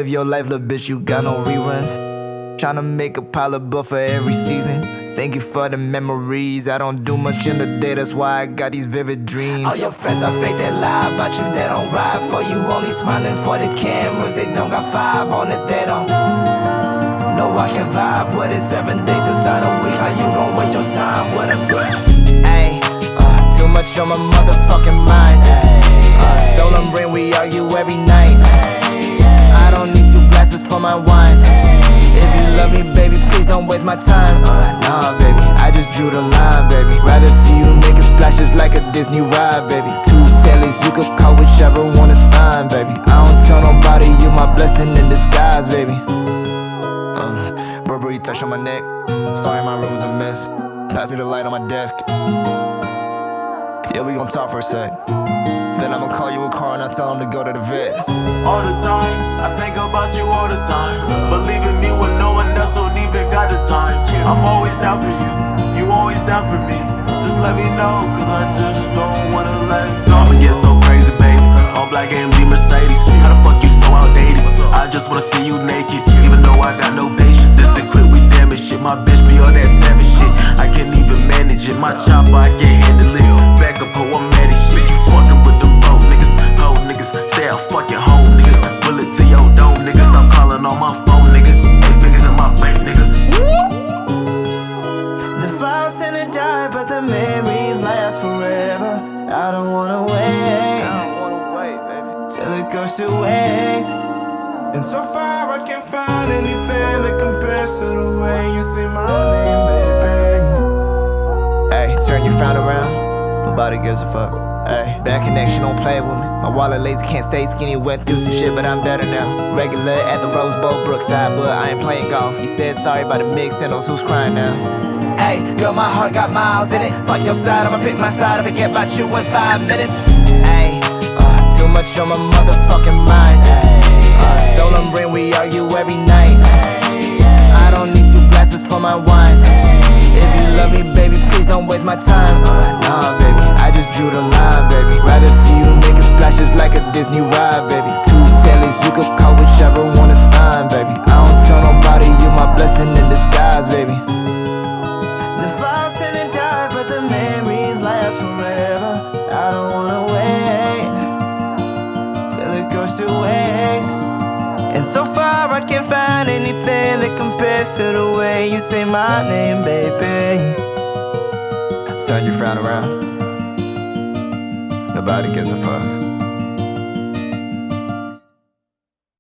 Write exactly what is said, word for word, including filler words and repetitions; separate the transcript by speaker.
Speaker 1: Live your life, little bitch, you got no reruns. Tryna make a pile of buff for every season. Thank you for the memories. I don't do much in the day, that's why I got these vivid dreams. All your friends are fake, they lie about you, they don't ride for you. Only smiling for the cameras, they don't got five on it, they don't know I can vibe with it. Seven days inside a week, how you gon' waste your time with a girl? Ayy, uh, too much on my motherfucking mind. Uh, Solemn rain, we argue every night. I don't need two glasses for my wine. If you love me, baby, please don't waste my time. uh, Nah, baby, I just drew the line, baby. Rather see you making splashes like a Disney ride, baby. Two tailors, you could call whichever one is fine, baby. I don't tell nobody, you my blessing in disguise, baby. uh, Burberry touch on my neck. Sorry, my room's a mess. Pass me the light on my desk. Yeah, we gon' talk for a sec. Then I'ma call you a car and I tell him to go to the vet.
Speaker 2: All the time, I think about you all the time. Believe in me when no one else don't even got the time. I'm always down for you, you always down for me. Just let me know, cause I just don't wanna let go. I'ma get so crazy, baby. All black A M G Mercedes. How the fuck you so outdated? I just wanna see you naked, even though I got no patience. This a clip, we damage shit. My bitch be all that savage shit. I can't even manage it. My chopper, I can't handle it. Back up, oh, I'm mad as shit. You fucking with them broke niggas, hoe niggas. Say I fuck your home niggas. Bullet to your dome, nigga. Stop calling on my phone, nigga. Eight figures in my bank, nigga.
Speaker 1: The flowers tend to die, but the memories last forever. I don't wanna wait. I don't wanna wait, baby, till it goes to waste. And so far I can't find anything that compares to the way you say my name, baby. Hey, turn your frown around. Nobody gives a fuck. Ay, bad connection, don't play with me. My wallet lazy, can't stay skinny. Went through some shit, but I'm better now. Regular at the Rose Bowl, Brookside, but I ain't playing golf. You said sorry about the mix, and those who's crying now. Ay, girl, my heart got miles in it. Fuck your side, I'ma pick my side. I forget about you in five minutes. Ay, uh, too much on my motherfucking mind. Uh, Solemn rain, we argue every night. I don't need two glasses for my wine. If you love me, baby, please don't waste my time. uh, Nah, baby, I just drew the line, baby. Rather see you making splashes like a Disney ride, baby. Two tailors, you could call whichever one is fine, baby. I don't tell nobody, you my blessing in disguise, baby. The flowers tend to die, but the memories last forever. I don't wanna wait till it goes to waste. And so far I can't find anything that compares to the way you say my name, baby. Turn your frown around. Nobody gives a fuck.